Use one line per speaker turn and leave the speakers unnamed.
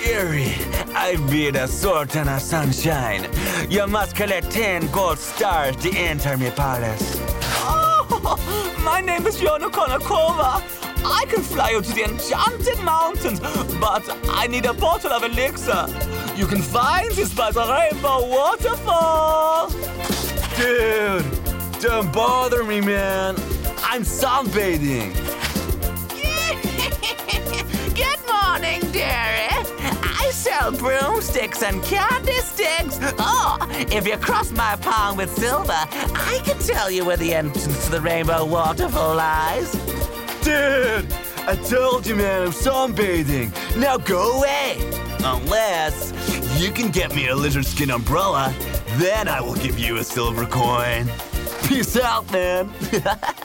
Gary, I've been a sword and a sunshine. You must collect 10 gold stars to enter my palace.
Oh, my name is Yona Konakova. I can fly you to the enchanted mountains, but I need a bottle of elixir. You can find this by the rainbow waterfall.
Dude, don't bother me, man. I'm sunbathing.
Good morning, dearie. I sell broomsticks and candy sticks. Oh, if you cross my palm with silver, I can tell you where the entrance to the rainbow waterfall lies.
Dude, I told you, man, I'm sunbathing. Now go away. Unless you can get me a lizard skin umbrella, then I will give you a silver coin. Peace out, man.